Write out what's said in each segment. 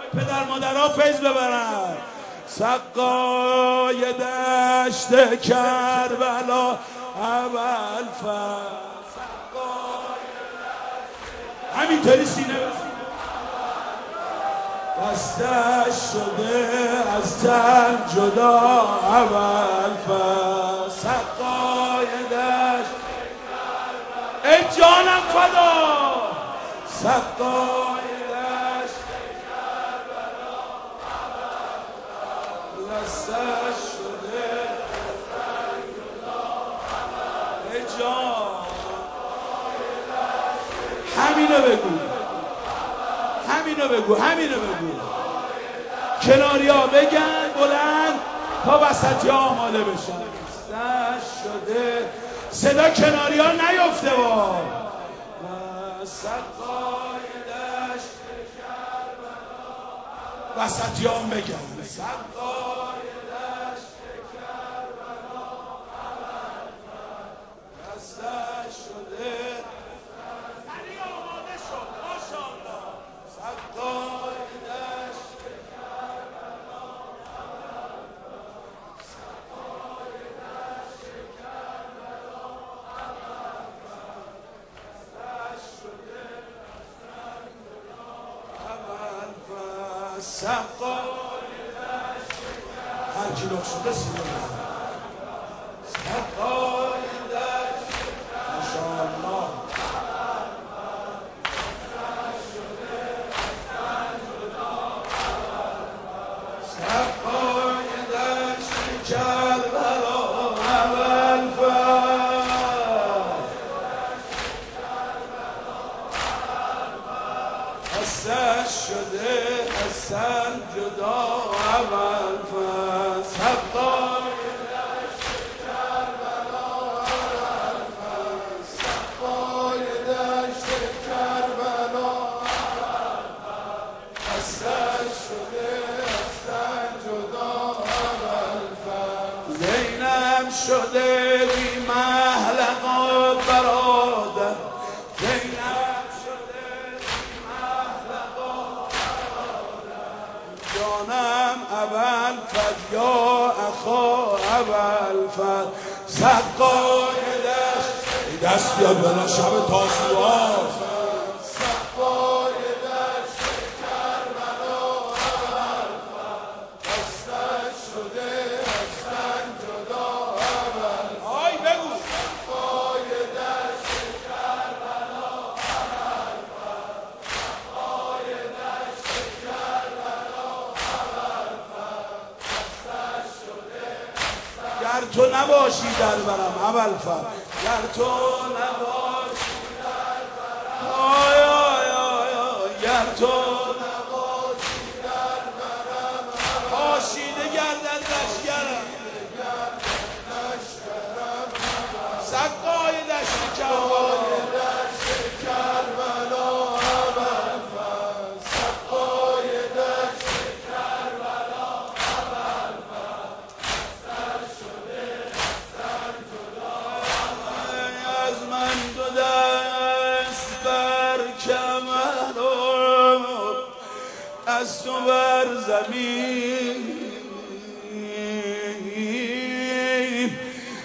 پدر مادرها فیض ببرن. سقای دشت کربلا ابوالفضل، همینطوری سینه دستش شده از تن جدا ابوالفضل. سقای دشت ای جانم فدا، سقای دشت کربلا دستش شده ای جان. همینو بگو، همینو بگو، همینو بگو. کناری ها بگن بلند تا وسطی ها آماده بشن. دست شده صدا کناری ها نیفته با سقای دشت کربلا. وسطی ها هم بگن سقای دشت کربلا دستش شده علی آماده شد ماشاءالله. سقای دشت کربلا سقای دشت کربلا دستش شده ابوالفضل. سقای دشت هر کی رخ شده سینه سقای دشت ماشاءالله. سقای دشت کربلا ابوالفضل. دستش شده از سر جدا ابوالفضل. سقای دشت کربلا ابوالفضل. سقای دشت کربلا دستش شده از سر جدا ابوالفضل. زینب شده بی محلقات برادر، زینب شده بی محلقات برادر. جانم ابوالفضل یا اخا ابوالفضل. سقای دشت دست بیاد بلا شب تاسوعا. سقای دشت کربلا ابوالفضل. دستش شده از تن جدا ابوالفضل. آی بگو سقای دشت کربلا ابوالفضل. سقای دشت کربلا ابوالفضل. دستش شده گر تو نباشی در برم ابوالفضل، گر تو نباشی در برم. آی آی آی آی گر تو نباشی در برم. پاشیده گردد لشکرم، سقای دشت کربلا ابوالفضل. سقای دشت کربلا ابوالفضل. دستش شده از جدا. از من دو دست بر کمر و از تو بر زمین،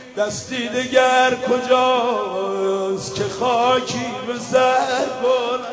دستی دگر کجاست که خاکی به سر کنم.